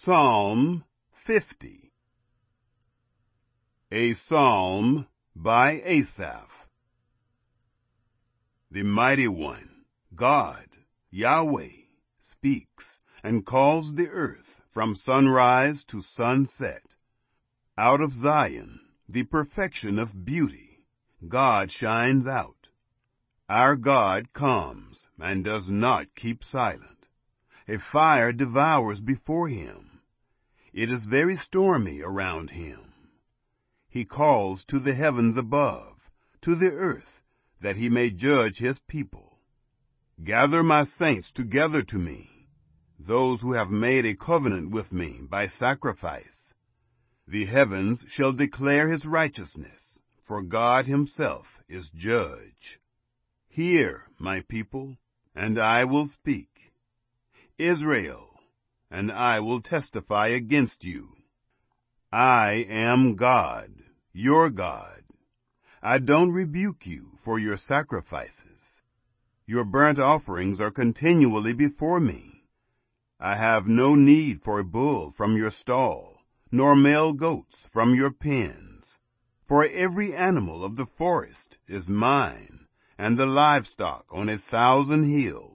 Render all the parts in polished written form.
Psalm 50. A Psalm by Asaph. The Mighty One, God, Yahweh, speaks and calls the earth from sunrise to sunset. Out of Zion, the perfection of beauty, God shines out. Our God comes and does not keep silent. A fire devours before him. It is very stormy around him. He calls to the heavens above, to the earth, that he may judge his people. Gather my saints together to me, those who have made a covenant with me by sacrifice. The heavens shall declare his righteousness, for God himself is judge. Hear, my people, and I will speak. Israel, and I will testify against you. I am God, your God. I don't rebuke you for your sacrifices. Your burnt offerings are continually before me. I have no need for a bull from your stall, nor male goats from your pens. For every animal of the forest is mine, and the livestock on 1,000 hills.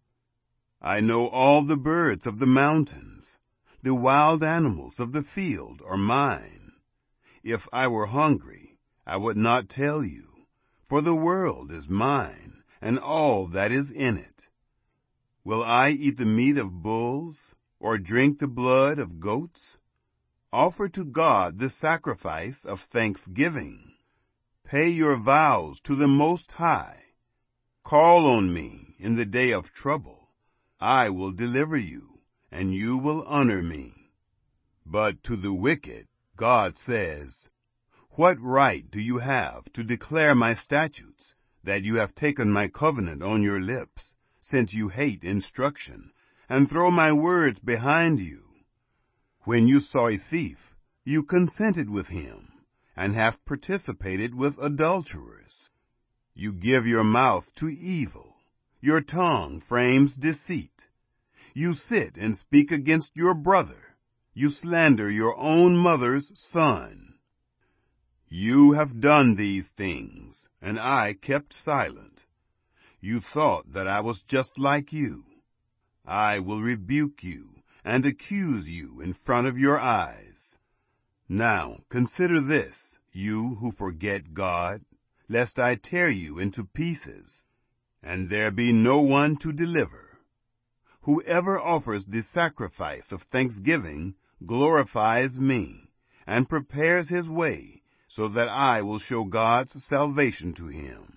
I know all the birds of the mountains. The wild animals of the field are mine. If I were hungry, I would not tell you, for the world is mine, and all that is in it. Will I eat the meat of bulls, or drink the blood of goats? Offer to God the sacrifice of thanksgiving. Pay your vows to the Most High. Call on me in the day of trouble. I will deliver you, and you will honor me. But to the wicked, God says, what right do you have to declare my statutes, that you have taken my covenant on your lips, since you hate instruction, and throw my words behind you? When you saw a thief, you consented with him, and have participated with adulterers. You give your mouth to evil. Your tongue frames deceit. You sit and speak against your brother. You slander your own mother's son. You have done these things, and I kept silent. You thought that I was just like you. I will rebuke you and accuse you in front of your eyes. Now consider this, you who forget God, lest I tear you into pieces, and there be no one to deliver. Whoever offers the sacrifice of thanksgiving glorifies me, and prepares his way, so that I will show God's salvation to him.